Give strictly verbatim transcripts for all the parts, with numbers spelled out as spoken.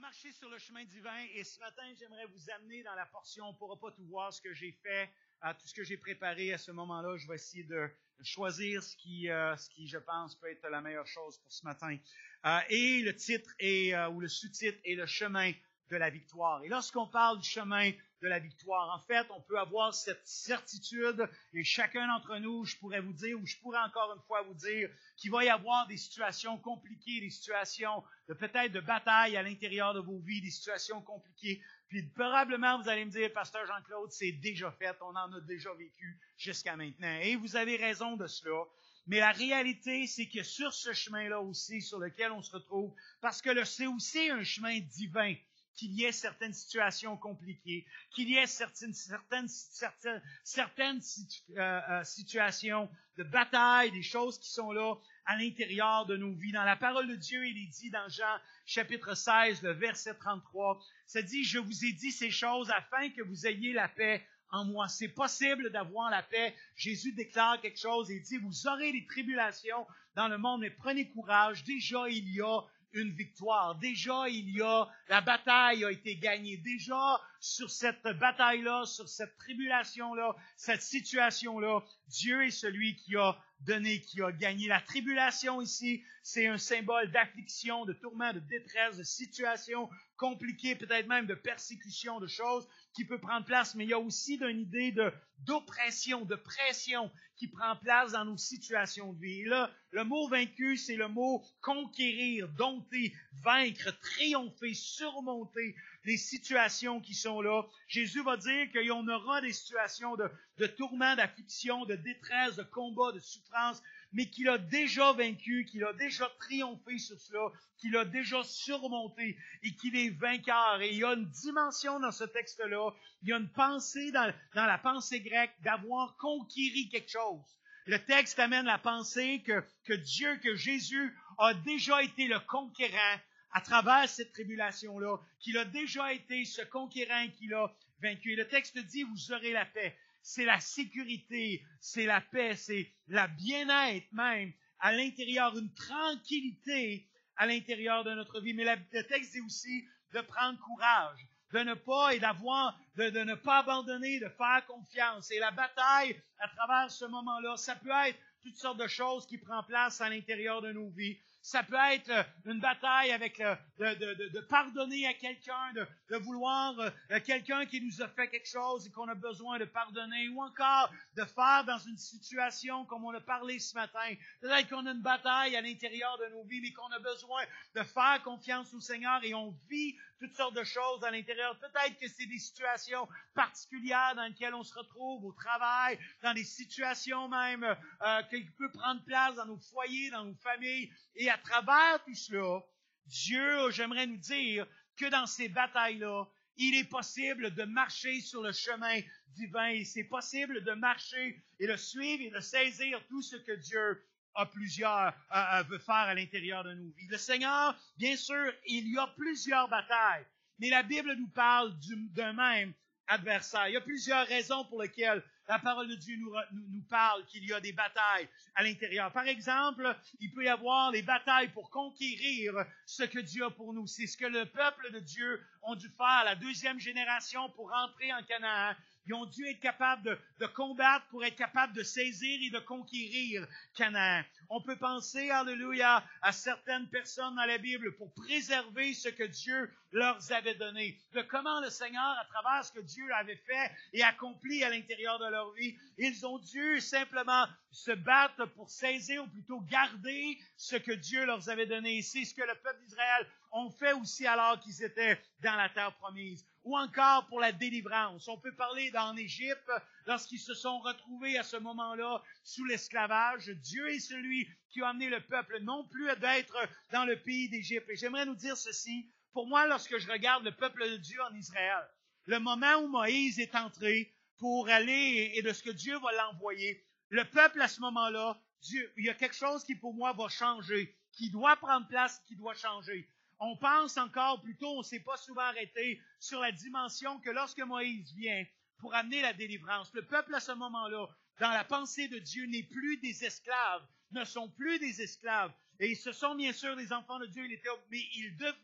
marcher sur le chemin divin et ce matin, j'aimerais vous amener dans la portion. On ne pourra pas tout voir ce que j'ai fait, euh, tout ce que j'ai préparé à ce moment-là. Je vais essayer de choisir ce qui, euh, ce qui, je pense, peut être la meilleure chose pour ce matin. Euh, et le titre est, euh, ou le sous-titre est le chemin de la victoire. Et lorsqu'on parle du chemin de la victoire, en fait, on peut avoir cette certitude, et chacun d'entre nous, je pourrais vous dire, ou je pourrais encore une fois vous dire, qu'il va y avoir des situations compliquées, des situations de peut-être de bataille à l'intérieur de vos vies, des situations compliquées. Puis probablement, vous allez me dire, Pasteur Jean-Claude, c'est déjà fait, on en a déjà vécu jusqu'à maintenant. Et vous avez raison de cela. Mais la réalité, c'est que sur ce chemin-là aussi, sur lequel on se retrouve, parce que c'est aussi un chemin divin, qu'il y ait certaines situations compliquées, qu'il y ait certaines, certaines, certaines, certaines situ, euh, euh, situations de bataille, des choses qui sont là à l'intérieur de nos vies. Dans la parole de Dieu, il est dit dans Jean chapitre seize, le verset trente-trois, ça dit « Je vous ai dit ces choses afin que vous ayez la paix en moi. » C'est possible d'avoir la paix. Jésus déclare quelque chose et dit « Vous aurez des tribulations dans le monde, mais prenez courage. Déjà, il y a une victoire. Déjà, il y a, la bataille a été gagnée. Déjà, sur cette bataille-là, sur cette tribulation-là, cette situation-là, Dieu est celui qui a donné, qui a gagné. La tribulation ici, c'est un symbole d'affliction, de tourment, de détresse, de situation compliquée, peut-être même de persécution, de choses qui peut prendre place, mais il y a aussi une idée de, d'oppression, de pression qui prend place dans nos situations de vie. Et là, le mot vaincu, c'est le mot conquérir, dompter, vaincre, triompher, surmonter les situations qui sont là. Jésus va dire qu'on aura des situations de, de tourment, d'affliction, de détresse, de combat, de souffrance, mais qu'il a déjà vaincu, qu'il a déjà triomphé sur cela, qu'il a déjà surmonté et qu'il est vainqueur. Et il y a une dimension dans ce texte-là, il y a une pensée dans, dans la pensée grecque d'avoir conquéri quelque chose. Le texte amène la pensée que, que Dieu, que Jésus a déjà été le conquérant à travers cette tribulation-là, qu'il a déjà été ce conquérant qu'il a vaincu. Et le texte dit, vous aurez la paix. C'est la sécurité, c'est la paix, c'est la bien-être même à l'intérieur, une tranquillité à l'intérieur de notre vie. Mais la, le texte dit aussi de prendre courage, de ne pas et d'avoir, de, de ne pas abandonner, de faire confiance. Et la bataille à travers ce moment-là, ça peut être toutes sortes de choses qui prennent place à l'intérieur de nos vies. Ça peut être une bataille avec le, de, de, de, de pardonner à quelqu'un, de, de vouloir euh, quelqu'un qui nous a fait quelque chose et qu'on a besoin de pardonner, ou encore de faire dans une situation comme on a parlé ce matin. Peut-être qu'on a une bataille à l'intérieur de nos vies, mais qu'on a besoin de faire confiance au Seigneur et on vit toutes sortes de choses à l'intérieur. Peut-être que c'est des situations particulières dans lesquelles on se retrouve au travail, dans des situations même euh, qui peuvent prendre place dans nos foyers, dans nos familles. Et à travers tout cela, Dieu, j'aimerais nous dire que dans ces batailles-là, il est possible de marcher sur le chemin divin et c'est possible de marcher et de suivre et de saisir tout ce que Dieu a plusieurs, euh, veut faire à l'intérieur de nos vies. Le Seigneur, bien sûr, il y a plusieurs batailles, mais la Bible nous parle du, d'un même adversaire. Il y a plusieurs raisons pour lesquelles la parole de Dieu nous, nous, nous parle qu'il y a des batailles à l'intérieur. Par exemple, il peut y avoir des batailles pour conquérir ce que Dieu a pour nous. C'est ce que le peuple de Dieu ont dû faire, la deuxième génération, pour entrer en Canaan. Ils ont dû être capables de, de combattre pour être capables de saisir et de conquérir Canaan. On peut penser, alléluia, à certaines personnes dans la Bible pour préserver ce que Dieu leur avait donné. De comment le Seigneur, à travers ce que Dieu avait fait et accompli à l'intérieur de leur vie, ils ont dû simplement se battre pour saisir ou plutôt garder ce que Dieu leur avait donné. Et c'est ce que le peuple d'Israël ont fait aussi alors qu'ils étaient dans la terre promise. Ou encore pour la délivrance. On peut parler d'en Égypte, lorsqu'ils se sont retrouvés à ce moment-là sous l'esclavage. Dieu est celui qui a amené le peuple non plus d'être dans le pays d'Égypte. Et j'aimerais nous dire ceci. Pour moi, lorsque je regarde le peuple de Dieu en Israël, le moment où Moïse est entré pour aller et de ce que Dieu va l'envoyer, le peuple à ce moment-là, Dieu, il y a quelque chose qui pour moi va changer, qui doit prendre place, qui doit changer. On pense encore, plutôt, on ne s'est pas souvent arrêté sur la dimension que lorsque Moïse vient pour amener la délivrance, le peuple à ce moment-là, dans la pensée de Dieu, n'est plus des esclaves, ne sont plus des esclaves. Et ce sont bien sûr des enfants de Dieu, mais ils devenaient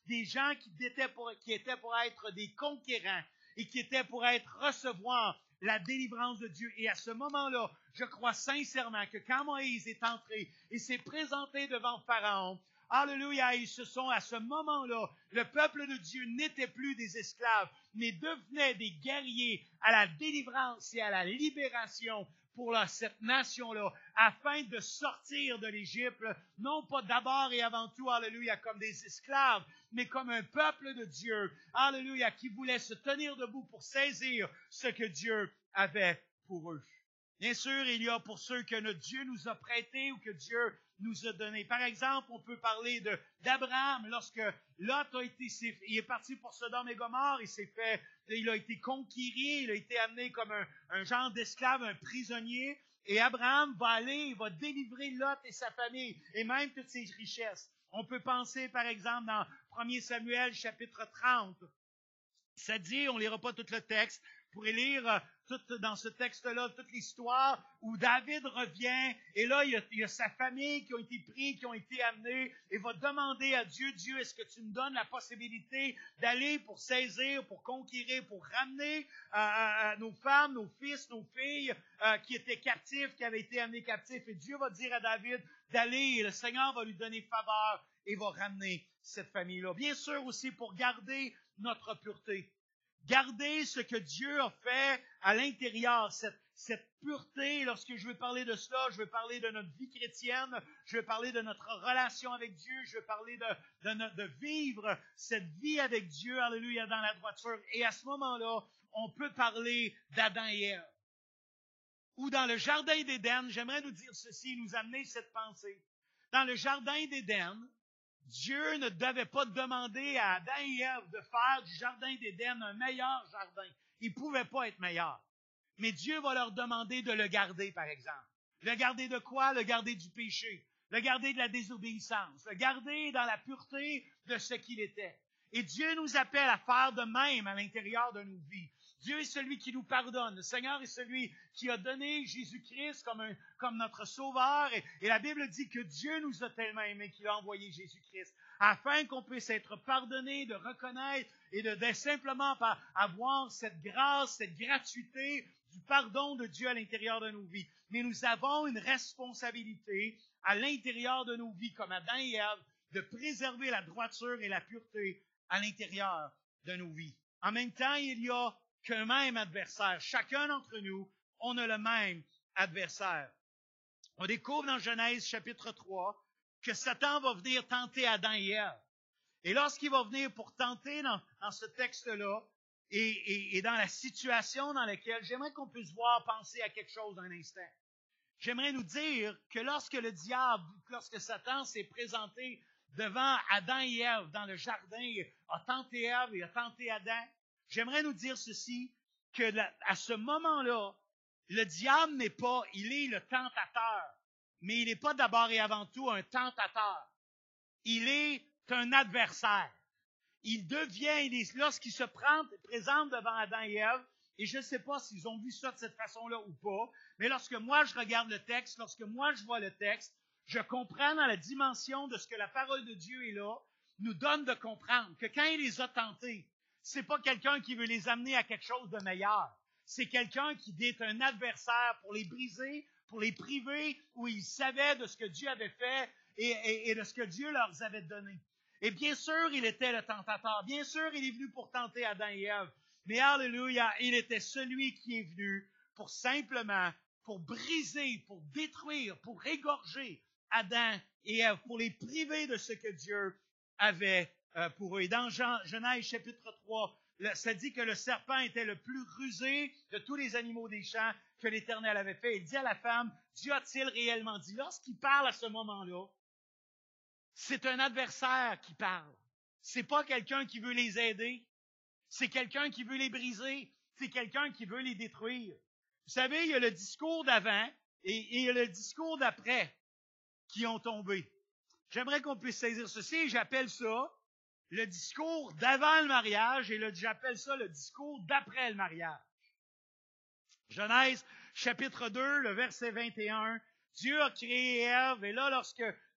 des gens qui étaient pour, qui étaient pour être des conquérants et qui étaient pour être recevoir la délivrance de Dieu. Et à ce moment-là, je crois sincèrement que quand Moïse est entré et s'est présenté devant Pharaon, alléluia, ils se sont, à ce moment-là, le peuple de Dieu n'était plus des esclaves, mais devenait des guerriers à la délivrance et à la libération pour la, cette nation-là, afin de sortir de l'Égypte, non pas d'abord et avant tout, alléluia, comme des esclaves, mais comme un peuple de Dieu, alléluia, qui voulait se tenir debout pour saisir ce que Dieu avait pour eux. Bien sûr, il y a pour ceux que notre Dieu nous a prêtés ou que Dieu nous a donné. Par exemple, on peut parler de, d'Abraham, lorsque Lot a été, il est parti pour Sodome et Gomorrhe, il s'est fait, il a été conquis, il a été amené comme un, un genre d'esclave, un prisonnier, et Abraham va aller, il va délivrer Lot et sa famille, et même toutes ses richesses. On peut penser, par exemple, dans premier Samuel, chapitre trente, ça dit, on ne lira pas tout le texte, vous pourrez lire euh, tout, dans ce texte-là toute l'histoire où David revient et là, il y, a, il y a sa famille qui ont été pris, qui ont été amenés et va demander à Dieu, Dieu, est-ce que tu me donnes la possibilité d'aller pour saisir, pour conquérir, pour ramener euh, euh, nos femmes, nos fils, nos filles euh, qui étaient captifs, qui avaient été amenés captifs. Et Dieu va dire à David d'aller et le Seigneur va lui donner faveur et va ramener cette famille-là. Bien sûr aussi pour garder notre pureté. Garder ce que Dieu a fait à l'intérieur, cette, cette pureté. Lorsque je veux parler de cela, je veux parler de notre vie chrétienne, je veux parler de notre relation avec Dieu, je veux parler de, de, de vivre cette vie avec Dieu, alléluia, dans la droiture. Et à ce moment-là, on peut parler d'Adam et Ève. Ou dans le jardin d'Éden, j'aimerais nous dire ceci, nous amener cette pensée. Dans le jardin d'Éden, Dieu ne devait pas demander à Adam et Ève de faire du jardin d'Éden un meilleur jardin. Il ne pouvait pas être meilleur. Mais Dieu va leur demander de le garder, par exemple. Le garder de quoi? Le garder du péché. Le garder de la désobéissance. Le garder dans la pureté de ce qu'il était. Et Dieu nous appelle à faire de même à l'intérieur de nos vies. Dieu est celui qui nous pardonne. Le Seigneur est celui qui a donné Jésus-Christ comme, un, comme notre sauveur. Et, et la Bible dit que Dieu nous a tellement aimés qu'il a envoyé Jésus-Christ afin qu'on puisse être pardonné, de reconnaître et de, de simplement avoir cette grâce, cette gratuité du pardon de Dieu à l'intérieur de nos vies. Mais nous avons une responsabilité à l'intérieur de nos vies, comme Adam et Ève, de préserver la droiture et la pureté à l'intérieur de nos vies. En même temps, il y a qu'un même adversaire. Chacun d'entre nous, on a le même adversaire. On découvre dans Genèse chapitre trois que Satan va venir tenter Adam et Ève. Et lorsqu'il va venir pour tenter dans, dans ce texte-là, et, et, et dans la situation dans laquelle j'aimerais qu'on puisse voir, penser à quelque chose un instant. J'aimerais nous dire que lorsque le diable, lorsque Satan s'est présenté devant Adam et Ève dans le jardin, a tenté Ève et a tenté Adam, j'aimerais nous dire ceci, que à ce moment-là, le diable n'est pas, il est le tentateur, mais il n'est pas d'abord et avant tout un tentateur. Il est un adversaire. Il devient, il est, lorsqu'il se prend, présente devant Adam et Ève, et je ne sais pas s'ils ont vu ça de cette façon-là ou pas, mais lorsque moi je regarde le texte, lorsque moi je vois le texte, je comprends dans la dimension de ce que la parole de Dieu est là, nous donne de comprendre que quand il les a tentés, c'est pas quelqu'un qui veut les amener à quelque chose de meilleur. C'est quelqu'un qui est un adversaire pour les briser, pour les priver, où ils savaient de ce que Dieu avait fait et, et, et de ce que Dieu leur avait donné. Et bien sûr, il était le tentateur. Bien sûr, il est venu pour tenter Adam et Ève. Mais alléluia, il était celui qui est venu pour simplement, pour briser, pour détruire, pour égorger Adam et Ève, pour les priver de ce que Dieu avait euh, pour eux. Et dans Jean, Genèse chapitre trois, le, ça dit que le serpent était le plus rusé de tous les animaux des champs que l'Éternel avait fait. Il dit à la femme, Dieu a-t-il réellement dit? Lorsqu'il parle à ce moment-là, c'est un adversaire qui parle. C'est pas quelqu'un qui veut les aider. C'est quelqu'un qui veut les briser. C'est quelqu'un qui veut les détruire. Vous savez, il y a le discours d'avant et, et il y a le discours d'après qui ont tombé. J'aimerais qu'on puisse saisir ceci et j'appelle ça le discours d'avant le mariage et le, j'appelle ça le discours d'après le mariage. Genèse chapitre deux, le verset vingt et un. Dieu a créé Ève et là, lorsque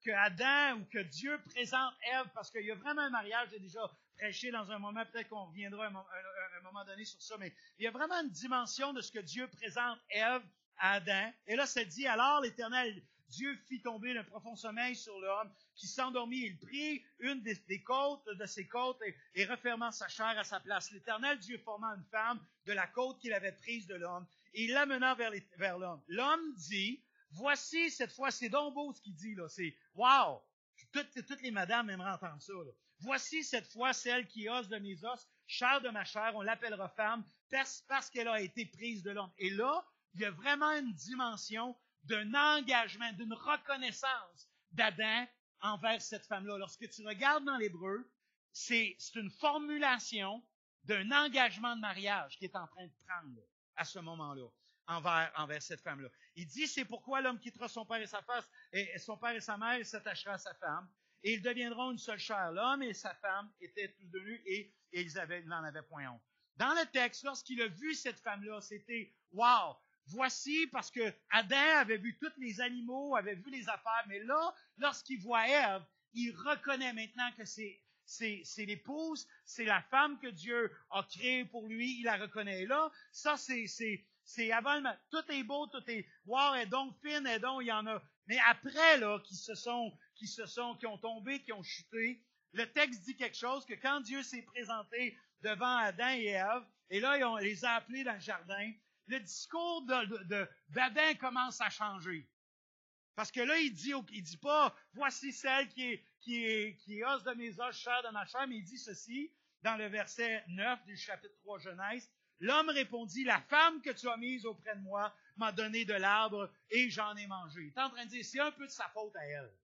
que Adam ou que Dieu présente Ève, parce qu'il y a vraiment un mariage, j'ai déjà prêché dans un moment, peut-être qu'on reviendra à un, un, un moment donné sur ça, mais il y a vraiment une dimension de ce que Dieu présente Ève à Adam. Et là, ça dit, alors l'Éternel, Dieu fit tomber un profond sommeil sur l'homme qui s'endormit. Il prit une des, des côtes de ses côtes et, et refermant sa chair à sa place. L'Éternel, Dieu forma une femme de la côte qu'il avait prise de l'homme et il l'amena vers, les, vers l'homme. L'homme dit, voici, cette fois, c'est donc beau ce qu'il dit, là. C'est, wow! Toutes, toutes les madames aimeraient entendre ça, là. Voici cette fois celle qui est os de mes os, chair de ma chair, on l'appellera femme parce, parce qu'elle a été prise de l'homme. Et là, il y a vraiment une dimension d'un engagement, d'une reconnaissance d'Adam envers cette femme-là. Lorsque tu regardes dans l'hébreu, c'est, c'est une formulation d'un engagement de mariage qui est en train de prendre là, à ce moment-là envers, envers cette femme-là. Il dit, c'est pourquoi l'homme quittera son père et sa face, et son père et sa mère, et s'attachera à sa femme, et ils deviendront une seule chair. L'homme et sa femme étaient tous deux nus, et, et ils, avaient, ils n'en avaient point honte. Dans le texte, lorsqu'il a vu cette femme-là, c'était, wow! Voici, parce que Adam avait vu tous les animaux, avait vu les affaires, mais là, lorsqu'il voit Ève, il reconnaît maintenant que c'est, c'est, c'est l'épouse, c'est la femme que Dieu a créée pour lui, il la reconnaît. Et là, ça, c'est, c'est, c'est avant le, tout est beau, tout est, wow, elle est donc fine, elle est donc, il y en a. Mais après, là, qui se sont, qui se sont, qui ont tombé, qui ont chuté, le texte dit quelque chose que quand Dieu s'est présenté devant Adam et Ève, et là, on les a appelés dans le jardin, le discours de, de, de, d'Adam commence à changer. Parce que là, il dit, il dit pas, voici celle qui est, qui est, qui est os de mes os, chair de ma chair, mais il dit ceci, dans le verset neuf du chapitre trois Genèse. L'homme répondit, la femme que tu as mise auprès de moi m'a donné de l'arbre et j'en ai mangé. Il est en train de dire, c'est un peu de sa faute à elle.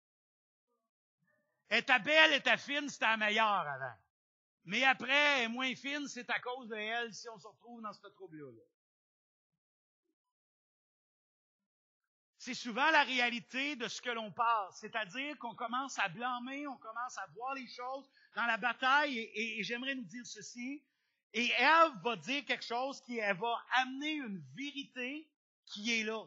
Elle était belle, elle était fine, c'était la meilleure avant. Mais après, elle est moins fine, c'est à cause de elle si on se retrouve dans ce trouble-là. C'est souvent la réalité de ce que l'on passe, c'est-à-dire qu'on commence à blâmer, on commence à voir les choses dans la bataille, et, et, et j'aimerais nous dire ceci, et Ève va dire quelque chose qui elle va amener une vérité qui est là.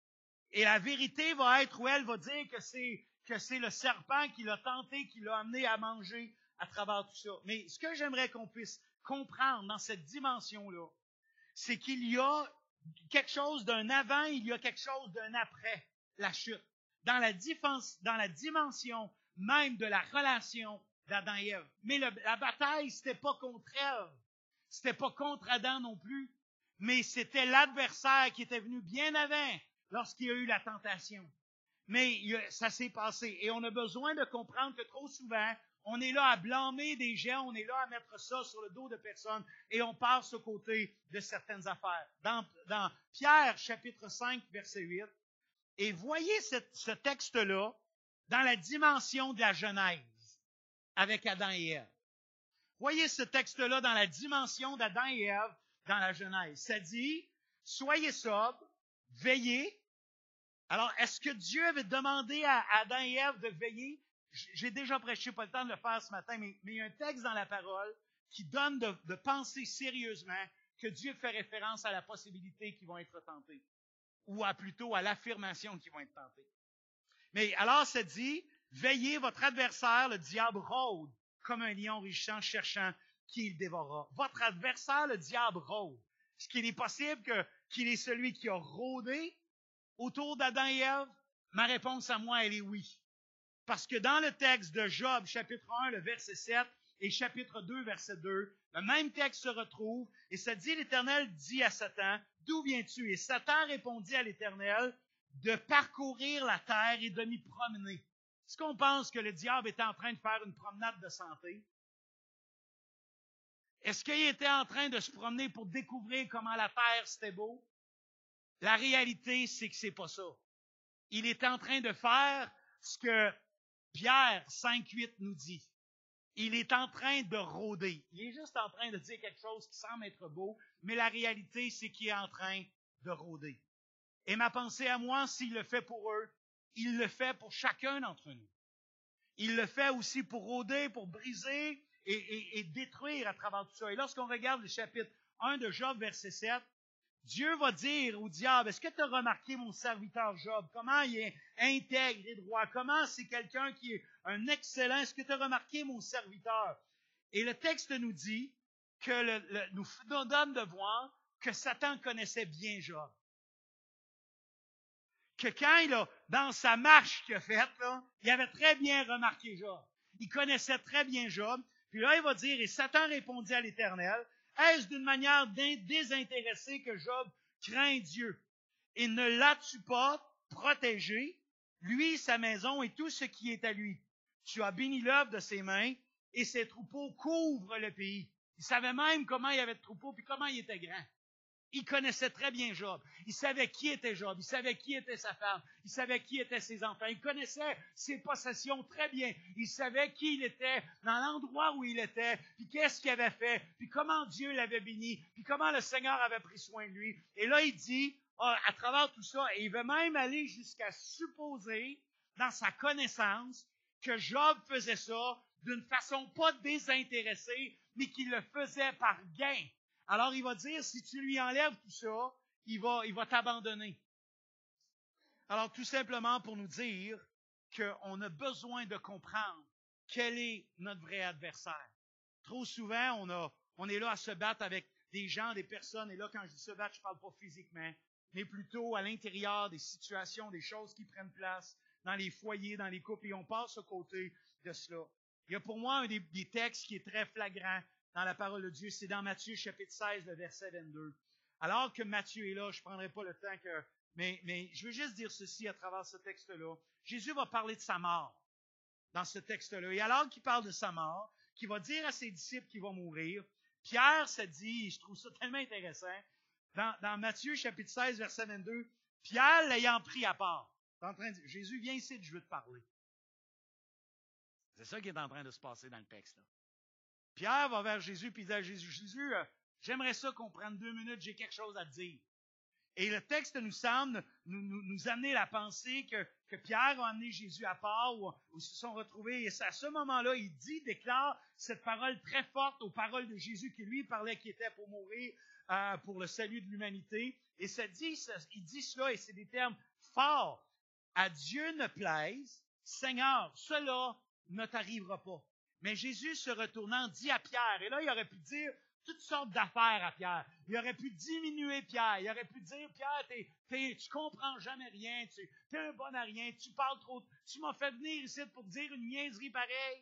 Et la vérité va être où elle va dire que c'est, que c'est le serpent qui l'a tenté, qui l'a amené à manger à travers tout ça. Mais ce que j'aimerais qu'on puisse comprendre dans cette dimension-là, c'est qu'il y a quelque chose d'un avant, il y a quelque chose d'un après la chute. Dans la, défense, dans la dimension même de la relation d'Adam et Ève. Mais le, la bataille, c'était pas contre Ève. C'était pas contre Adam non plus. Mais c'était l'adversaire qui était venu bien avant lorsqu'il y a eu la tentation. Mais ça s'est passé. Et on a besoin de comprendre que trop souvent, on est là à blâmer des gens, on est là à mettre ça sur le dos de personnes et on passe aux côtés de certaines affaires. Dans, dans Pierre, chapitre cinq, verset huit, et voyez cette, ce texte-là dans la dimension de la Genèse avec Adam et Ève. Voyez ce texte-là dans la dimension d'Adam et Ève dans la Genèse. Ça dit, soyez sobres, veillez. Alors, est-ce que Dieu avait demandé à Adam et Ève de veiller? J'ai déjà prêché, pas le temps de le faire ce matin, mais, mais il y a un texte dans la parole qui donne de, de penser sérieusement que Dieu fait référence à la possibilité qu'ils vont être tentés, ou à plutôt à l'affirmation qu'ils vont être tentés. Mais alors, ça dit, veillez, votre adversaire, le diable, rôde comme un lion rugissant, cherchant qui il dévorera. Votre adversaire, le diable, rôde. Est-ce qu'il est possible que, qu'il est celui qui a rôdé autour d'Adam et Ève? Ma réponse à moi, elle est oui. Parce que dans le texte de Job, chapitre un, le verset sept, et chapitre deux, verset deux, le même texte se retrouve, et ça dit, l'Éternel dit à Satan, d'où viens-tu? Et Satan répondit à l'Éternel, de parcourir la terre et de m'y promener. Est-ce qu'on pense que le diable était en train de faire une promenade de santé? Est-ce qu'il était en train de se promener pour découvrir comment la terre c'était beau? La réalité, c'est que c'est pas ça. Il est en train de faire ce que Pierre cinq huit nous dit. Il est en train de rôder. Il est juste en train de dire quelque chose qui semble être beau, mais la réalité, c'est qu'il est en train de rôder. Et ma pensée à moi, s'il le fait pour eux, il le fait pour chacun d'entre nous. Il le fait aussi pour rôder, pour briser et, et, et détruire à travers tout ça. Et lorsqu'on regarde le chapitre un de Job, verset sept, Dieu va dire au diable, est-ce que tu as remarqué mon serviteur Job? Comment il est intègre et droit? Comment c'est quelqu'un qui est un excellent? Est-ce que tu as remarqué mon serviteur? Et le texte nous dit que le, le, nous donne de voir que Satan connaissait bien Job. Que quand il a, dans sa marche qu'il a faite, là, il avait très bien remarqué Job. Il connaissait très bien Job. Puis là, il va dire, et Satan répondit à l'Éternel, est-ce d'une manière désintéressée que Job craint Dieu et ne l'as-tu pas protégé, lui, sa maison et tout ce qui est à lui? Tu as béni l'œuvre de ses mains et ses troupeaux couvrent le pays. Il savait même comment il y avait de troupeaux puis comment il était grand. Il connaissait très bien Job. Il savait qui était Job. Il savait qui était sa femme. Il savait qui étaient ses enfants. Il connaissait ses possessions très bien. Il savait qui il était, dans l'endroit où il était, puis qu'est-ce qu'il avait fait, puis comment Dieu l'avait béni, puis comment le Seigneur avait pris soin de lui. Et là, il dit, à travers tout ça, et il veut même aller jusqu'à supposer, dans sa connaissance, que Job faisait ça d'une façon pas désintéressée, mais qu'il le faisait par gain. Alors, il va dire, si tu lui enlèves tout ça, il va, il va t'abandonner. Alors, tout simplement pour nous dire qu'on a besoin de comprendre quel est notre vrai adversaire. Trop souvent, on, a, on est là à se battre avec des gens, des personnes, et là, quand je dis se battre, je ne parle pas physiquement, mais plutôt à l'intérieur des situations, des choses qui prennent place dans les foyers, dans les couples, et on passe à côté de cela. Il y a pour moi un des, des textes qui est très flagrant dans la parole de Dieu, c'est dans Matthieu chapitre seize, le verset vingt-deux. Alors que Matthieu est là, je ne prendrai pas le temps que... Mais, mais je veux juste dire ceci à travers ce texte-là. Jésus va parler de sa mort dans ce texte-là. Et alors qu'il parle de sa mort, qu'il va dire à ses disciples qu'il va mourir, Pierre se dit, et je trouve ça tellement intéressant, dans, dans Matthieu chapitre seize, verset vingt-deux, Pierre l'ayant pris à part, est en train de dire, Jésus, viens ici, je veux te parler. C'est ça qui est en train de se passer dans le texte, là. Pierre va vers Jésus et il dit à Jésus, Jésus, euh, j'aimerais ça qu'on prenne deux minutes, j'ai quelque chose à te dire. Et le texte nous semble nous, nous, nous amener la pensée que, que Pierre a amené Jésus à part, où, où ils se sont retrouvés. Et à ce moment-là, il dit, déclare cette parole très forte aux paroles de Jésus qui lui parlait, qui était pour mourir euh, pour le salut de l'humanité. Et ça dit, ça, il dit cela, et c'est des termes forts. À Dieu ne plaise, Seigneur, cela ne t'arrivera pas. Mais Jésus, se retournant, dit à Pierre, et là, il aurait pu dire toutes sortes d'affaires à Pierre. Il aurait pu diminuer Pierre. Il aurait pu dire, Pierre, t'es, t'es, tu comprends jamais rien, tu es un bon à rien, tu parles trop, tu m'as fait venir ici pour te dire une niaiserie pareille.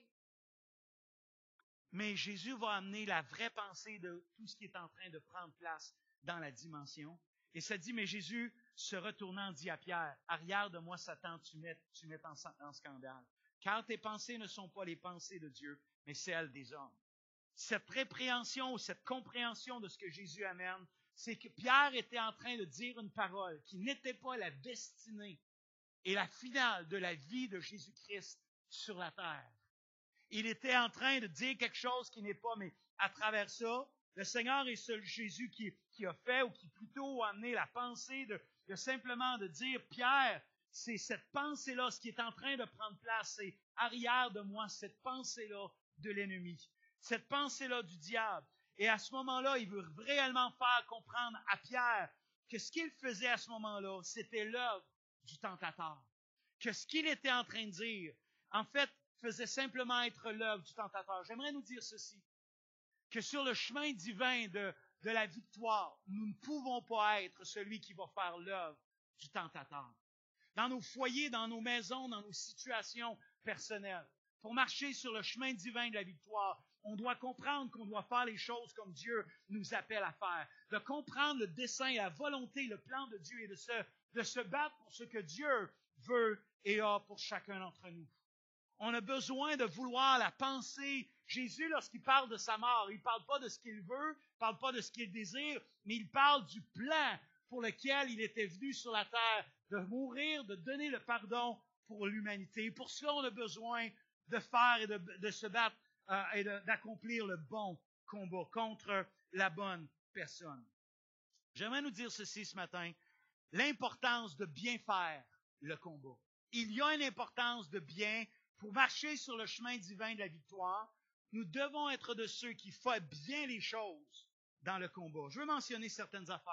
Mais Jésus va amener la vraie pensée de tout ce qui est en train de prendre place dans la dimension. Et ça dit, mais Jésus, se retournant, dit à Pierre, arrière de moi, Satan, tu mets, tu mets en, en scandale. Car tes pensées ne sont pas les pensées de Dieu, mais celles des hommes. Cette répréhension, cette compréhension de ce que Jésus amène, c'est que Pierre était en train de dire une parole qui n'était pas la destinée et la finale de la vie de Jésus-Christ sur la terre. Il était en train de dire quelque chose qui n'est pas, mais à travers ça, le Seigneur est seul Jésus qui, qui a fait, ou qui plutôt a amené la pensée de, de simplement de dire, Pierre, c'est cette pensée-là, ce qui est en train de prendre place, c'est arrière de moi, cette pensée-là de l'ennemi, cette pensée-là du diable. Et à ce moment-là, il veut réellement faire comprendre à Pierre que ce qu'il faisait à ce moment-là, c'était l'œuvre du tentateur. Que ce qu'il était en train de dire, en fait, faisait simplement être l'œuvre du tentateur. J'aimerais nous dire ceci, que sur le chemin divin de, de la victoire, nous ne pouvons pas être celui qui va faire l'œuvre du tentateur. Dans nos foyers, dans nos maisons, dans nos situations personnelles. Pour marcher sur le chemin divin de la victoire, on doit comprendre qu'on doit faire les choses comme Dieu nous appelle à faire. De comprendre le dessein, la volonté, le plan de Dieu et de se, de se battre pour ce que Dieu veut et a pour chacun d'entre nous. On a besoin de vouloir la pensée. Jésus, lorsqu'il parle de sa mort, il ne parle pas de ce qu'il veut, il ne parle pas de ce qu'il désire, mais il parle du plan pour lequel il était venu sur la terre, de mourir, de donner le pardon pour l'humanité. Pour cela, on a besoin de faire et de, de se battre euh, et de, d'accomplir le bon combat contre la bonne personne. J'aimerais nous dire ceci ce matin, l'importance de bien faire le combat. Il y a une importance de bien, pour marcher sur le chemin divin de la victoire, nous devons être de ceux qui font bien les choses dans le combat. Je veux mentionner certaines affaires.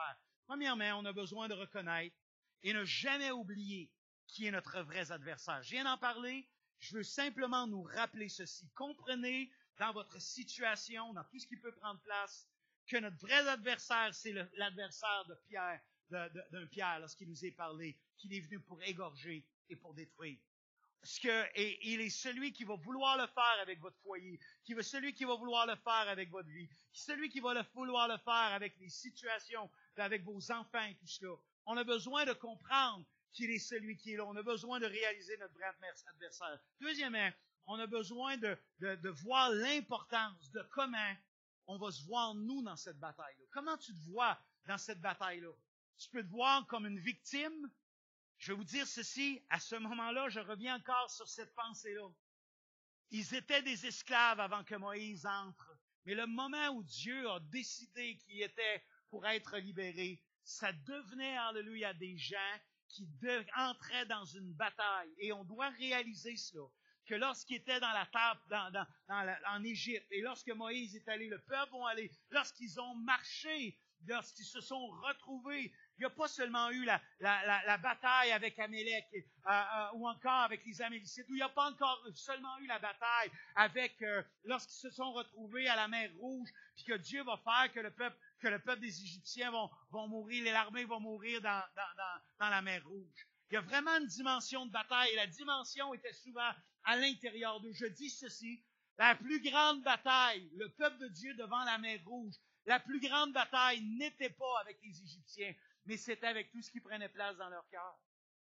Premièrement, on a besoin de reconnaître et ne jamais oublier qui est notre vrai adversaire. Je viens d'en parler, je veux simplement nous rappeler ceci. Comprenez dans votre situation, dans tout ce qui peut prendre place, que notre vrai adversaire, c'est le, l'adversaire de Pierre, de, de, d'un Pierre, lorsqu'il nous est parlé, qu'il est venu pour égorger et pour détruire. Parce que, et il est celui qui va vouloir le faire avec votre foyer, qui va celui qui va vouloir le faire avec votre vie, celui qui va le, vouloir le faire avec les situations, avec vos enfants et tout cela. On a besoin de comprendre qu'il est celui qui est là. On a besoin de réaliser notre vrai adversaire. Deuxièmement, on a besoin de, de, de voir l'importance de comment on va se voir, nous, dans cette bataille-là. Comment tu te vois dans cette bataille-là? Tu peux te voir comme une victime. Je vais vous dire ceci, à ce moment-là, je reviens encore sur cette pensée-là. Ils étaient des esclaves avant que Moïse entre. Mais le moment où Dieu a décidé qu'ils étaient pour être libérés, ça devenait, alléluia, des gens qui de, entraient dans une bataille. Et on doit réaliser cela, que lorsqu'ils étaient dans la terre, dans, dans, dans la, en Égypte, et lorsque Moïse est allé, le peuple vont aller, lorsqu'ils ont marché, lorsqu'ils se sont retrouvés, il n'y a pas seulement eu la, la, la, la bataille avec Amélec euh, euh, ou encore avec les Amélicites, ou il n'y a pas encore seulement eu la bataille avec euh, lorsqu'ils se sont retrouvés à la mer Rouge, puis que Dieu va faire que le peuple que le peuple des Égyptiens vont, vont mourir, l'armée va mourir dans, dans, dans, dans la mer Rouge. Il y a vraiment une dimension de bataille, et la dimension était souvent à l'intérieur d'eux. Je dis ceci, la plus grande bataille, le peuple de Dieu devant la mer Rouge, la plus grande bataille n'était pas avec les Égyptiens, mais c'était avec tout ce qui prenait place dans leur cœur.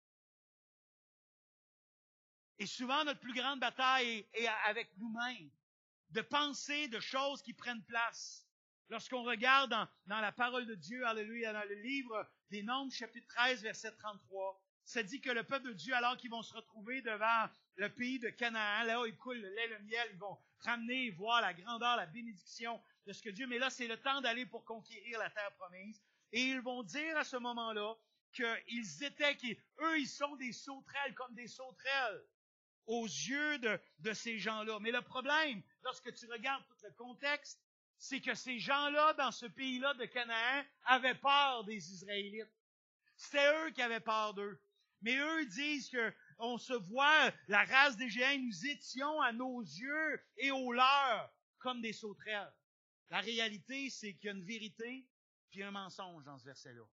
Et souvent, notre plus grande bataille est avec nous-mêmes, de penser de choses qui prennent place. Lorsqu'on regarde dans, dans la parole de Dieu, alléluia, dans le livre des Nombres, chapitre treize, verset trente-trois, ça dit que le peuple de Dieu, alors qu'ils vont se retrouver devant le pays de Canaan, là où il coule le lait, le miel, ils vont ramener et voir la grandeur, la bénédiction de ce que Dieu... Mais là, c'est le temps d'aller pour conquérir la terre promise. Et ils vont dire à ce moment-là qu'ils étaient, qu'eux, ils sont des sauterelles, comme des sauterelles aux yeux de, de ces gens-là. Mais le problème, lorsque tu regardes tout le contexte, c'est que ces gens-là, dans ce pays-là de Canaan, avaient peur des Israélites. C'était eux qui avaient peur d'eux. Mais eux disent que on se voit, la race des géants, nous étions à nos yeux et aux leurs comme des sauterelles. La réalité, c'est qu'il y a une vérité puis un mensonge dans ce verset-là.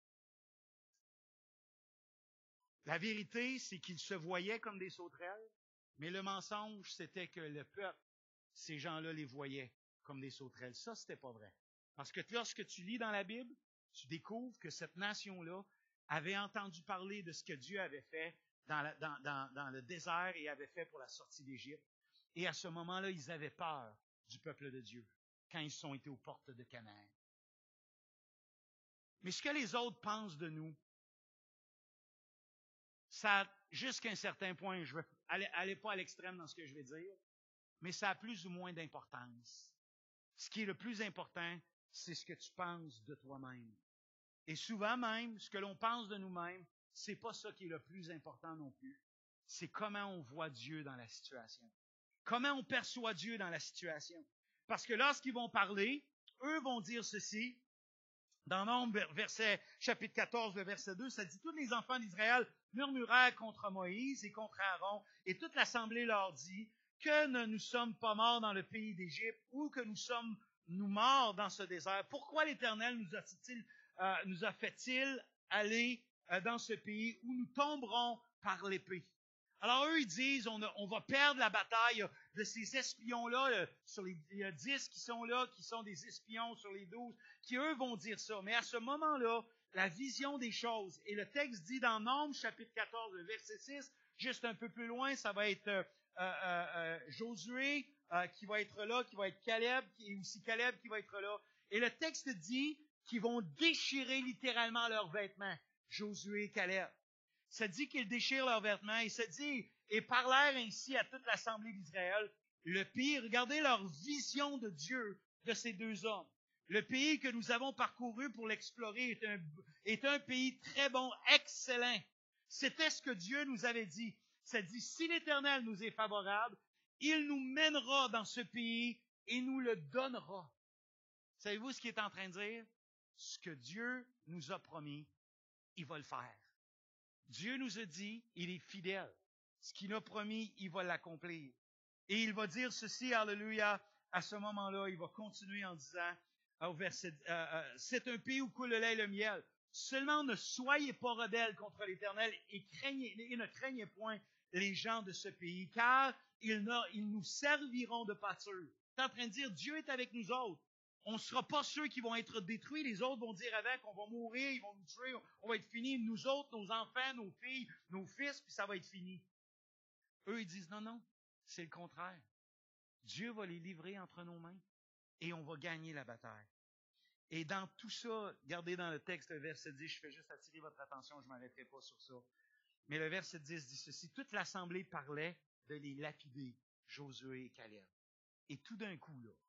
La vérité, c'est qu'ils se voyaient comme des sauterelles, mais le mensonge, c'était que le peuple, ces gens-là les voyaient comme des sauterelles. Ça, c'était pas vrai. Parce que lorsque tu lis dans la Bible, tu découvres que cette nation-là avait entendu parler de ce que Dieu avait fait dans, la, dans, dans, dans le désert et avait fait pour la sortie d'Égypte. Et à ce moment-là, ils avaient peur du peuple de Dieu quand ils sont été aux portes de Canaan. Mais ce que les autres pensent de nous, ça, jusqu'à un certain point, je ne vais aller, aller pas à l'extrême dans ce que je vais dire, mais ça a plus ou moins d'importance. Ce qui est le plus important, c'est ce que tu penses de toi-même. Et souvent même, ce que l'on pense de nous-mêmes, c'est pas ça qui est le plus important non plus. C'est comment on voit Dieu dans la situation. Comment on perçoit Dieu dans la situation. Parce que lorsqu'ils vont parler, eux vont dire ceci. Dans Nombres, verset, chapitre quatorze, le verset deux, ça dit « Tous les enfants d'Israël murmurèrent contre Moïse et contre Aaron, et toute l'assemblée leur dit « Que ne nous sommes pas morts dans le pays d'Égypte, ou que nous sommes nous morts dans ce désert. Pourquoi l'Éternel nous a fait-il, euh, nous a fait-il aller euh, dans ce pays où nous tomberons par l'épée? » Alors eux, ils disent, on, a, on va perdre la bataille de ces espions-là, euh, sur les, il y a dix qui sont là, qui sont des espions sur les douze, qui eux vont dire ça. Mais à ce moment-là, la vision des choses, et le texte dit dans Nombres, chapitre quatorze, verset six, juste un peu plus loin, ça va être euh, euh, euh, Josué euh, qui va être là, qui va être Caleb, et aussi Caleb qui va être là. Et le texte dit qu'ils vont déchirer littéralement leurs vêtements, Josué et Caleb. Ça dit qu'ils déchirent leurs vêtements, et ça dit, et parlèrent ainsi à toute l'assemblée d'Israël, le pays, regardez leur vision de Dieu, de ces deux hommes. Le pays que nous avons parcouru pour l'explorer est un, est un pays très bon, excellent. C'était ce que Dieu nous avait dit. Ça dit, si l'Éternel nous est favorable, il nous mènera dans ce pays et nous le donnera. Savez-vous ce qu'il est en train de dire? ce que Dieu nous a promis, il va le faire. Dieu nous a dit, il est fidèle. Ce qu'il a promis, il va l'accomplir. Et il va dire ceci, alléluia, à ce moment-là, il va continuer en disant, au verset, euh, euh, c'est un pays où coule le lait et le miel. Seulement ne soyez pas rebelles contre l'Éternel et, craignez, et ne craignez point les gens de ce pays, car ils, ils nous serviront de pâture. Tu es en train de dire, Dieu est avec nous autres. On ne sera pas ceux qui vont être détruits. Les autres vont dire avec, on va mourir, ils vont nous tuer, on va être finis. Nous autres, nos enfants, nos filles, nos fils, puis ça va être fini. Eux, ils disent non, non, c'est le contraire. Dieu va les livrer entre nos mains et on va gagner la bataille. Et dans tout ça, regardez dans le texte, le verset dix, je fais juste attirer votre attention, je ne m'arrêterai pas sur ça. Mais le verset dix dit ceci, toute l'assemblée parlait de les lapider, Josué et Caleb. Et tout d'un coup, là,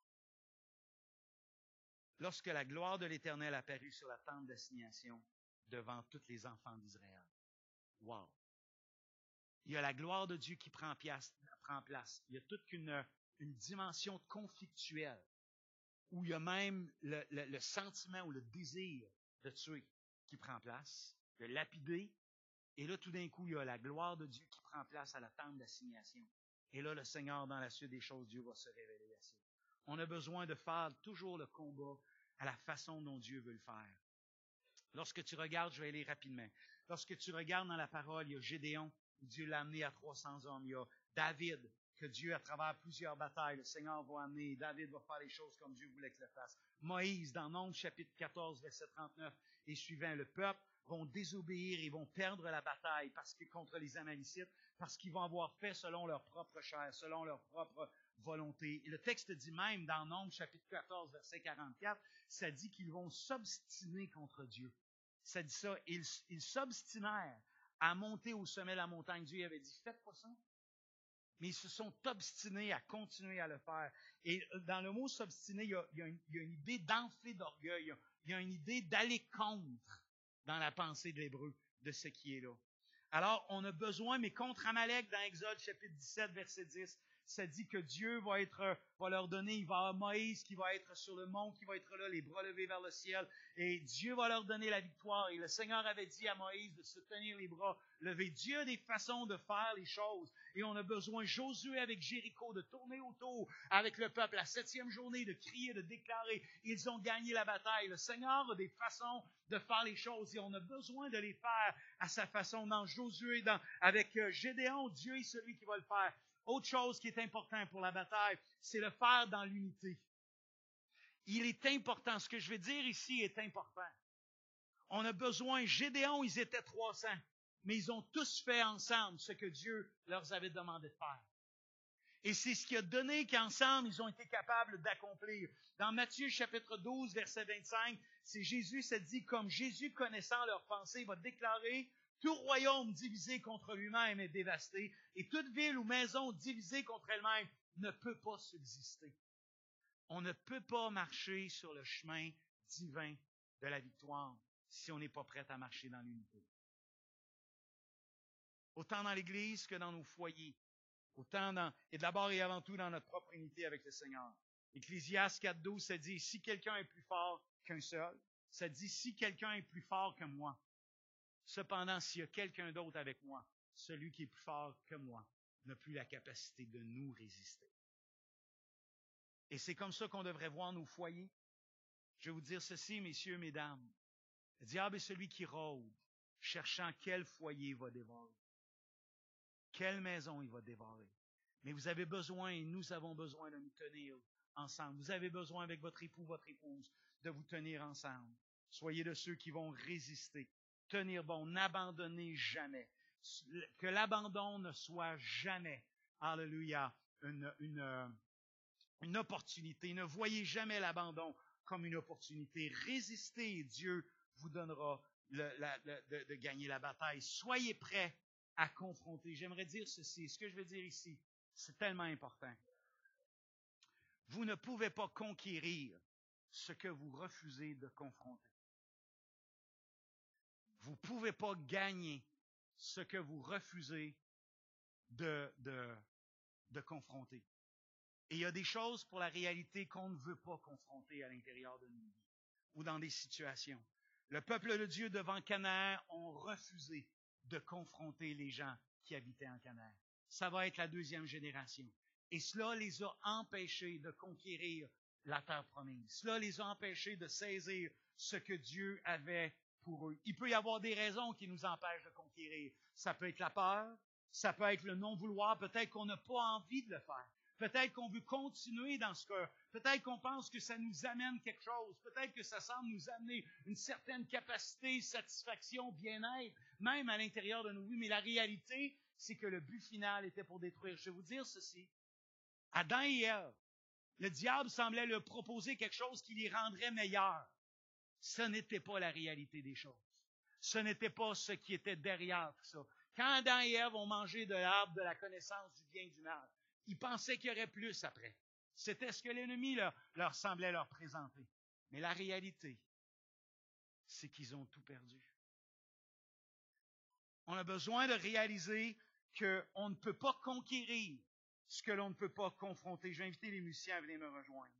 lorsque la gloire de l'Éternel apparut sur la tente d'assignation devant tous les enfants d'Israël. Wow! Il y a la gloire de Dieu qui prend place. Prend place. Il y a toute une, une dimension conflictuelle où il y a même le, le, le sentiment ou le désir de tuer qui prend place, de lapider. Et là, tout d'un coup, il y a la gloire de Dieu qui prend place à la tente d'assignation. Et là, le Seigneur, dans la suite des choses, Dieu va se révéler à ça. On a besoin de faire toujours le combat à la façon dont Dieu veut le faire. Lorsque tu regardes, je vais aller rapidement. Lorsque tu regardes dans la parole, il y a Gédéon, Dieu l'a amené à trois cents hommes. Il y a David, que Dieu, à travers plusieurs batailles, le Seigneur va amener. David va faire les choses comme Dieu voulait qu'il le fasse. Moïse, dans Nombres, chapitre quatorze, verset trente-neuf et suivant, le peuple vont désobéir et vont perdre la bataille parce que, contre les Amalicites, parce qu'ils vont avoir fait selon leur propre chair, selon leur propre volonté. Et le texte dit même, dans Nombres, chapitre quatorze, verset quarante-quatre, ça dit qu'ils vont s'obstiner contre Dieu. Ça dit ça, ils, ils s'obstinèrent à monter au sommet de la montagne. Dieu avait dit, faites pas ça. Mais ils se sont obstinés à continuer à le faire. Et dans le mot s'obstiner, il y a, il y a, une, il y a une idée d'enfler d'orgueil. Il y a, il y a une idée d'aller contre dans la pensée de l'Hébreu de ce qui est là. Alors, on a besoin, mais contre Amalek, dans Exode chapitre dix-sept, verset dix, ça dit que Dieu va être, va leur donner, il va avoir Moïse qui va être sur le mont, qui va être là, les bras levés vers le ciel, et Dieu va leur donner la victoire. Et le Seigneur avait dit à Moïse de se tenir les bras levés. Dieu a des façons de faire les choses, et on a besoin, Josué avec Jéricho, de tourner autour avec le peuple la septième journée, de crier, de déclarer, ils ont gagné la bataille. Le Seigneur a des façons de faire les choses, et on a besoin de les faire à sa façon. Dans Josué, dans, avec Gédéon, Dieu est celui qui va le faire. Autre chose qui est important pour la bataille, c'est le faire dans l'unité. Il est important, ce que je vais dire ici est important. On a besoin, Gédéon, ils étaient trois cents, mais ils ont tous fait ensemble ce que Dieu leur avait demandé de faire. Et c'est ce qui a donné qu'ensemble, ils ont été capables d'accomplir. Dans Matthieu chapitre douze, verset vingt-cinq, c'est Jésus s'est dit, comme Jésus connaissant leurs pensées, va déclarer, tout royaume divisé contre lui-même est dévasté, et toute ville ou maison divisée contre elle-même ne peut pas subsister. On ne peut pas marcher sur le chemin divin de la victoire si on n'est pas prêt à marcher dans l'unité. Autant dans l'Église que dans nos foyers. Autant dans, et d'abord et avant tout dans notre propre unité avec le Seigneur. Ecclésiaste quatre douze, ça dit, si quelqu'un est plus fort qu'un seul, ça dit, si quelqu'un est plus fort que moi, cependant, s'il y a quelqu'un d'autre avec moi, celui qui est plus fort que moi n'a plus la capacité de nous résister. Et c'est comme ça qu'on devrait voir nos foyers. Je vais vous dire ceci, messieurs, mesdames. Le diable est celui qui rôde, cherchant quel foyer il va dévorer. Quelle maison il va dévorer. Mais vous avez besoin, et nous avons besoin de nous tenir ensemble. Vous avez besoin avec votre époux, votre épouse, de vous tenir ensemble. Soyez de ceux qui vont résister. Tenir bon, n'abandonnez jamais. Que l'abandon ne soit jamais, alléluia, une, une, une opportunité. Ne voyez jamais l'abandon comme une opportunité. Résistez et Dieu vous donnera le, la, le, de, de gagner la bataille. Soyez prêts à confronter. J'aimerais dire ceci. Ce que je veux dire ici, c'est tellement important. Vous ne pouvez pas conquérir ce que vous refusez de confronter. Vous ne pouvez pas gagner ce que vous refusez de, de, de confronter. Et il y a des choses pour la réalité qu'on ne veut pas confronter à l'intérieur de nous. ou dans des situations. Le peuple de Dieu devant Canaan ont refusé de confronter les gens qui habitaient en Canaan. Ça va être la deuxième génération. Et cela les a empêchés de conquérir la terre promise. Cela les a empêchés de saisir ce que Dieu avait pour eux. Il peut y avoir des raisons qui nous empêchent de conquérir. Ça peut être la peur, ça peut être le non-vouloir, peut-être qu'on n'a pas envie de le faire. Peut-être qu'on veut continuer dans ce cœur. Peut-être qu'on pense que ça nous amène quelque chose. Peut-être que ça semble nous amener une certaine capacité, satisfaction, bien-être, même à l'intérieur de nos vies. Mais la réalité, c'est que le but final était pour détruire. Je vais vous dire ceci. Adam et Ève, le diable semblait leur proposer quelque chose qui les rendrait meilleurs. Ce n'était pas la réalité des choses. Ce n'était pas ce qui était derrière tout ça. Quand Adam et Ève ont mangé de l'arbre de la connaissance du bien et du mal, ils pensaient qu'il y aurait plus après. C'était ce que l'ennemi leur, leur semblait leur présenter. Mais la réalité, c'est qu'ils ont tout perdu. On a besoin de réaliser qu'on ne peut pas conquérir ce que l'on ne peut pas confronter. Je vais inviter les musiciens à venir me rejoindre.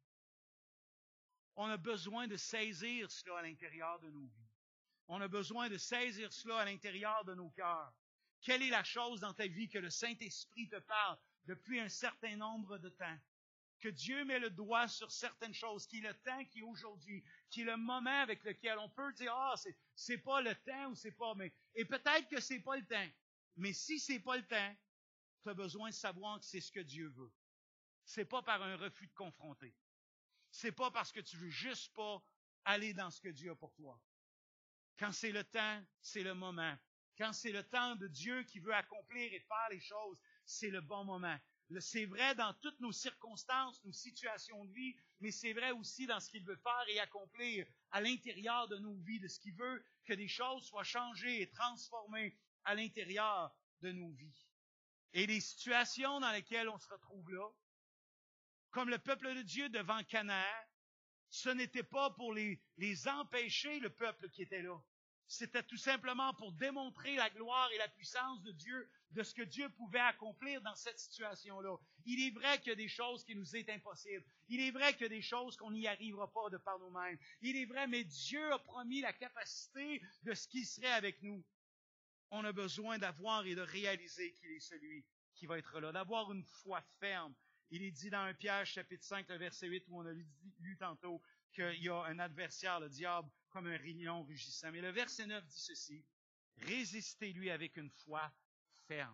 On a besoin de saisir cela à l'intérieur de nos vies. On a besoin de saisir cela à l'intérieur de nos cœurs. Quelle est la chose dans ta vie que le Saint-Esprit te parle depuis un certain nombre de temps? Que Dieu met le doigt sur certaines choses, qui est le temps qui est aujourd'hui, qui est le moment avec lequel on peut dire, ah, c'est, c'est pas le temps ou c'est pas, mais, et peut-être que c'est pas le temps. Mais si c'est pas le temps, tu as besoin de savoir que c'est ce que Dieu veut. C'est pas par un refus de confronter. C'est pas parce que tu veux juste pas aller dans ce que Dieu a pour toi. Quand c'est le temps, c'est le moment. Quand c'est le temps de Dieu qui veut accomplir et faire les choses, c'est le bon moment. C'est vrai dans toutes nos circonstances, nos situations de vie, mais c'est vrai aussi dans ce qu'il veut faire et accomplir à l'intérieur de nos vies, de ce qu'il veut que des choses soient changées et transformées à l'intérieur de nos vies. Et les situations dans lesquelles on se retrouve là, comme le peuple de Dieu devant Canaan, ce n'était pas pour les, les empêcher, le peuple qui était là. C'était tout simplement pour démontrer la gloire et la puissance de Dieu, de ce que Dieu pouvait accomplir dans cette situation-là. Il est vrai qu'il y a des choses qui nous est impossibles. Il est vrai qu'il y a des choses qu'on n'y arrivera pas de par nous-mêmes. Il est vrai, mais Dieu a promis la capacité de ce qui serait avec nous. On a besoin d'avoir et de réaliser qu'il est celui qui va être là, d'avoir une foi ferme. Il est dit dans un Pierre, chapitre cinq, le verset huit, où on a lu, lu tantôt qu'il y a un adversaire, le diable, comme un lion rugissant. Mais le verset neuf dit ceci, « Résistez-lui avec une foi ferme,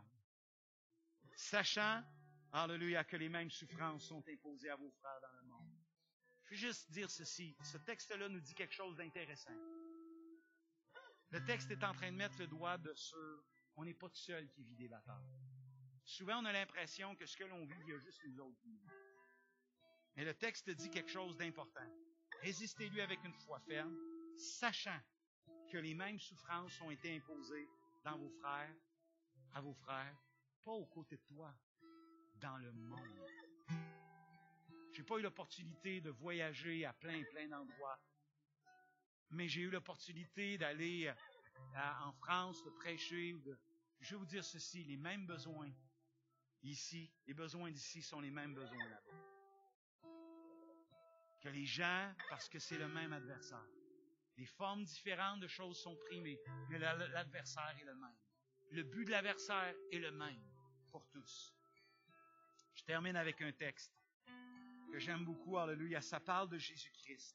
sachant, alléluia, que les mêmes souffrances sont imposées à vos frères dans le monde. » Je veux juste dire ceci, ce texte-là nous dit quelque chose d'intéressant. Le texte est en train de mettre le doigt de sur, on n'est pas tout seul qui vit des batailles. Souvent, on a l'impression que ce que l'on vit, il y a juste nous autres qui vivent. Mais le texte dit quelque chose d'important. Résistez-lui avec une foi ferme, sachant que les mêmes souffrances ont été imposées dans vos frères, à vos frères, pas aux côtés de toi, dans le monde. J'ai pas eu l'opportunité de voyager à plein, plein d'endroits, mais j'ai eu l'opportunité d'aller à, en France, de prêcher. Ou de... Je vais vous dire ceci, les mêmes besoins ici, les besoins d'ici sont les mêmes besoins là-bas. Que les gens, parce que c'est le même adversaire. Des formes différentes de choses sont prises, mais, mais l'adversaire est le même. Le but de l'adversaire est le même pour tous. Je termine avec un texte que j'aime beaucoup, alléluia. Ça parle de Jésus-Christ.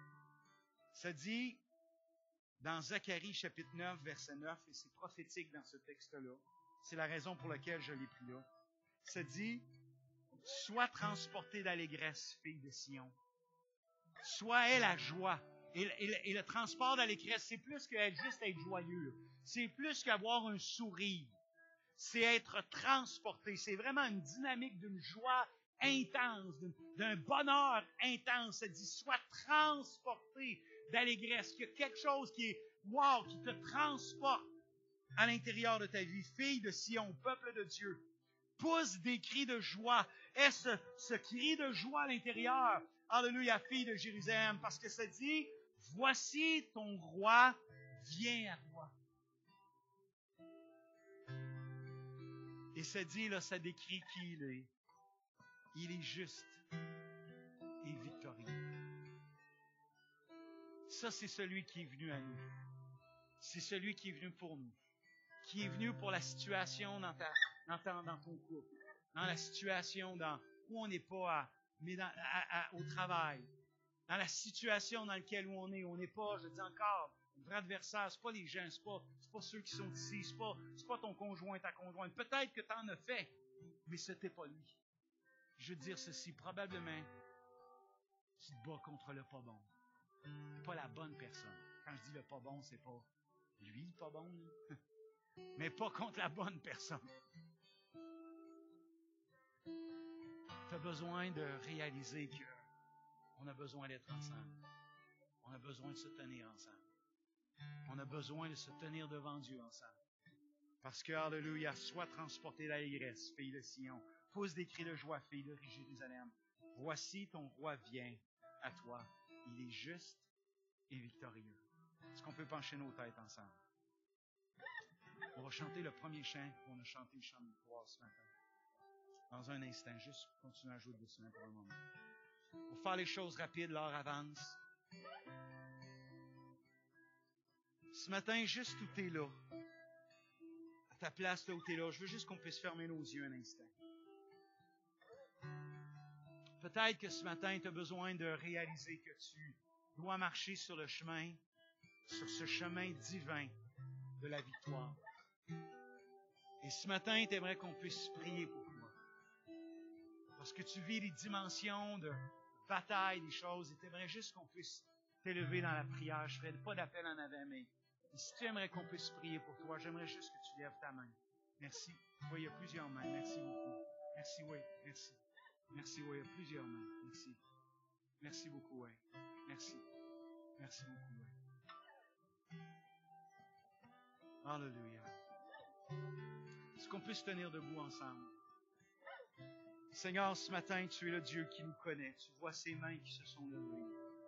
Ça dit, dans Zacharie, chapitre neuf, verset neuf, et c'est prophétique dans ce texte-là. C'est la raison pour laquelle je l'ai pris là. Ça dit, « Sois transporté d'allégresse, fille de Sion. Sois elle la joie. » Et, et, et le transport d'allégresse, c'est plus que être, juste être joyeux. C'est plus qu'avoir un sourire. C'est être transporté. C'est vraiment une dynamique d'une joie intense, d'un bonheur intense. Ça dit, sois transporté d'allégresse. Qu'il y a quelque chose qui est, wow, qui te transporte à l'intérieur de ta vie. Fille de Sion, peuple de Dieu, pousse des cris de joie. Est ce, ce cri de joie à l'intérieur? Alléluia, fille de Jérusalem, parce que ça dit, voici ton roi vient à toi. Et ça dit, là, ça décrit qui il est. Il est juste et victorieux. ça, c'est celui qui est venu à nous. C'est celui qui est venu pour nous. Qui est venu pour la situation dans, ta, dans, ta, dans ton couple. Dans la situation dans, où on n'est pas, à, mais dans, à, à, au travail. Dans la situation dans laquelle où on est. On n'est pas, je dis encore, le vrai adversaire, ce n'est pas les gens, ce n'est pas, pas ceux qui sont ici, ce n'est pas, pas ton conjoint, ta conjointe. Peut-être que tu en as fait, mais ce n'était pas lui. Je veux dire ceci, probablement, tu te bats contre le pas bon. Pas la bonne personne. Quand je dis le pas bon, c'est pas lui le pas bon, mais pas contre la bonne personne. Tu as besoin de réaliser qu'on a besoin d'être ensemble. On a besoin de se tenir ensemble. On a besoin de se tenir devant Dieu ensemble. Parce que, alléluia, sois transporté d'allégresse, fille de Sion. Pousse des cris de joie, fille de Jérusalem. Voici ton roi vient à toi. Il est juste et victorieux. Est-ce qu'on peut pencher nos têtes ensemble? On va chanter le premier chant qu'on a chanté, le chant de victoire ce matin. Dans un instant, juste continuer à jouer dessus pour un moment. Pour faire les choses rapides, l'heure avance. Ce matin, juste où tu es là, à ta place là où tu es là, je veux juste qu'on puisse fermer nos yeux un instant. Peut-être que ce matin, tu as besoin de réaliser que tu dois marcher sur le chemin, sur ce chemin divin de la victoire. Et ce matin, tu aimerais qu'on puisse prier pour toi. Parce que tu vis les dimensions de bataille, des choses, et tu aimerais juste qu'on puisse t'élever dans la prière. Je ne ferai pas d'appel en avant, mais si tu aimerais qu'on puisse prier pour toi, j'aimerais juste que tu lèves ta main. Merci. Oui, il y a plusieurs mains. Merci beaucoup. Merci, oui. Merci. Merci, oui, il y a plusieurs mains. Merci. Merci beaucoup, oui. Merci. Merci beaucoup, oui. Alléluia. Est-ce qu'on peut se tenir debout ensemble? Seigneur, ce matin, tu es le Dieu qui nous connaît. Tu vois ces mains qui se sont levées.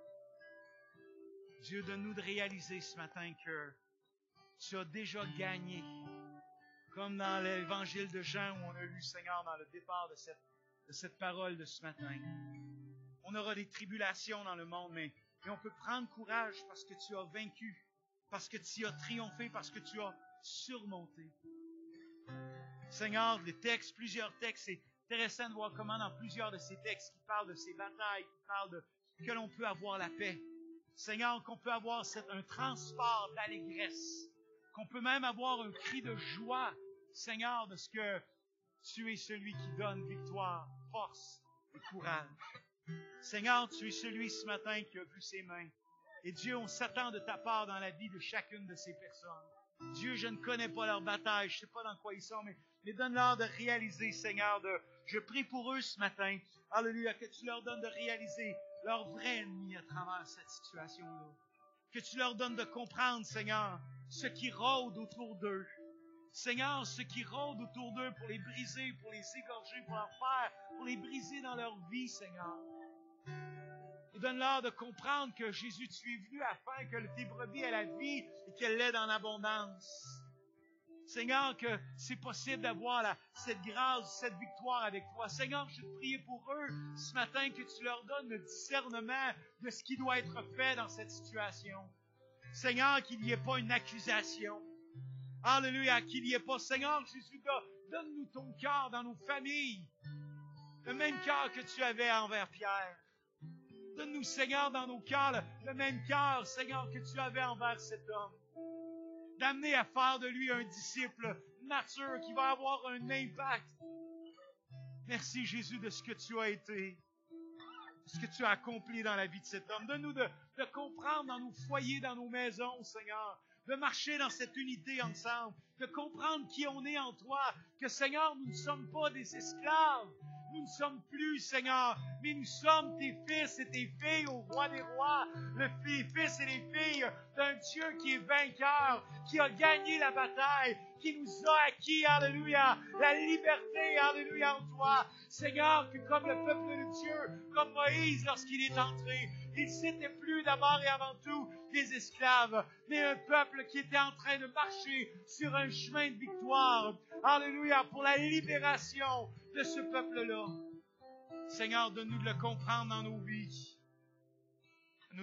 Dieu, donne-nous de réaliser ce matin que tu as déjà gagné. Comme dans l'évangile de Jean où on a lu, Seigneur, dans le départ de cette, de cette parole de ce matin. On aura des tribulations dans le monde, mais, mais on peut prendre courage parce que tu as vaincu, parce que tu as triomphé, parce que tu as surmonté. Seigneur, les textes, plusieurs textes, c'est intéressant de voir comment dans plusieurs de ces textes qui parlent de ces batailles, qui parlent de que l'on peut avoir la paix. Seigneur, qu'on peut avoir cette, un transport d'allégresse, qu'on peut même avoir un cri de joie, Seigneur, de ce que tu es celui qui donne victoire, force et courage. Seigneur, tu es celui ce matin qui a vu ses mains. Et Dieu, on s'attend de ta part dans la vie de chacune de ces personnes. Dieu, je ne connais pas leur bataille, je ne sais pas dans quoi ils sont, mais, mais donne-leur de réaliser, Seigneur, de, je prie pour eux ce matin, alléluia, que tu leur donnes de réaliser leur vrai ennemi à travers cette situation-là. Que tu leur donnes de comprendre, Seigneur, ce qui rôde autour d'eux. Seigneur, ce qui rôde autour d'eux pour les briser, pour les égorger, pour leur faire, pour les briser dans leur vie, Seigneur. Et donne-leur de comprendre que Jésus, tu es venu afin que tes brebis aient la vie et qu'elle l'ait en abondance. Seigneur, que c'est possible d'avoir la, cette grâce, cette victoire avec toi. Seigneur, je te prie pour eux ce matin que tu leur donnes le discernement de ce qui doit être fait dans cette situation. Seigneur, qu'il n'y ait pas une accusation. Alléluia, qu'il n'y ait pas. Seigneur, Jésus, donne-nous ton cœur dans nos familles. Le même cœur que tu avais envers Pierre. Donne-nous, Seigneur, dans nos cœurs, le, le même cœur, Seigneur, que tu avais envers cet homme. D'amener à faire de lui un disciple mature qui va avoir un impact. Merci, Jésus, de ce que tu as été, de ce que tu as accompli dans la vie de cet homme. Donne-nous de, de comprendre dans nos foyers, dans nos maisons, Seigneur, de marcher dans cette unité ensemble, de comprendre qui on est en toi, que, Seigneur, nous ne sommes pas des esclaves. Nous ne sommes plus, Seigneur, mais nous sommes tes fils et tes filles au roi des rois, le fils et les filles d'un Dieu qui est vainqueur, qui a gagné la bataille, qui nous a acquis, alléluia, la liberté, alléluia, en toi. Seigneur, que comme le peuple de Dieu, comme Moïse lorsqu'il est entré, il n'était plus d'abord et avant tout des esclaves, mais un peuple qui était en train de marcher sur un chemin de victoire, alléluia, pour la libération de ce peuple-là. Seigneur, donne-nous de le comprendre dans nos vies. Nous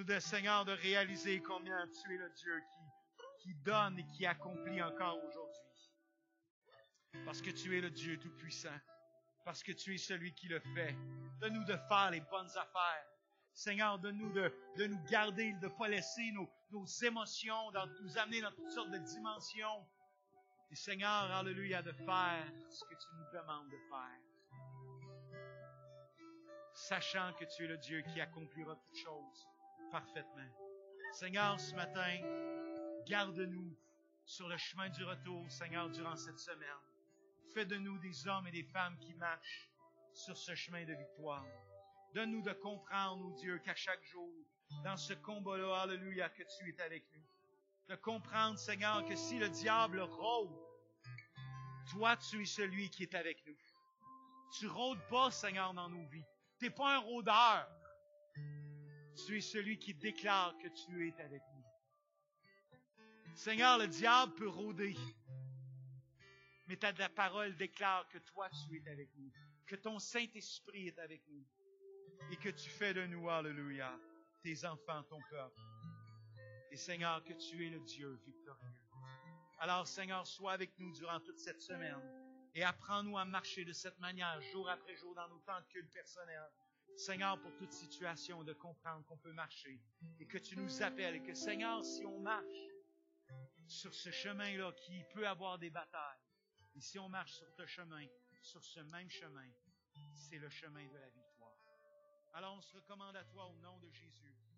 Donne-nous, de, Seigneur, de réaliser combien tu es le Dieu qui, qui donne et qui accomplit encore aujourd'hui. Parce que tu es le Dieu Tout-Puissant. Parce que tu es celui qui le fait. Donne-nous de faire les bonnes affaires. Seigneur, donne-nous de, de nous garder, de ne pas laisser nos, nos émotions, de nous amener dans toutes sortes de dimensions. Et Seigneur, alléluia, de faire ce que tu nous demandes de faire. Sachant que tu es le Dieu qui accomplira toutes choses parfaitement. Seigneur, ce matin, garde-nous sur le chemin du retour, Seigneur, durant cette semaine. Fais de nous des hommes et des femmes qui marchent sur ce chemin de victoire. Donne-nous de comprendre, ô Dieu, qu'à chaque jour, dans ce combat-là, alléluia, que tu es avec nous. De comprendre, Seigneur, que si le diable rôde, toi, tu es celui qui est avec nous. Tu rôdes pas, Seigneur, dans nos vies. Tu n'es pas un rôdeur. Tu es celui qui déclare que tu es avec nous. Seigneur, le diable peut rôder. Mais ta, ta parole déclare que toi, tu es avec nous. Que ton Saint-Esprit est avec nous. Et que tu fais de nous, alléluia, tes enfants, ton peuple. Et Seigneur, que tu es le Dieu victorieux. Alors, Seigneur, sois avec nous durant toute cette semaine. Et apprends-nous à marcher de cette manière, jour après jour, dans nos temps de culte personnel. Seigneur, pour toute situation, de comprendre qu'on peut marcher. Et que tu nous appelles. Et que, Seigneur, si on marche sur ce chemin-là qui peut avoir des batailles, et si on marche sur ce chemin, sur ce même chemin, c'est le chemin de la victoire. Alors on se recommande à toi au nom de Jésus.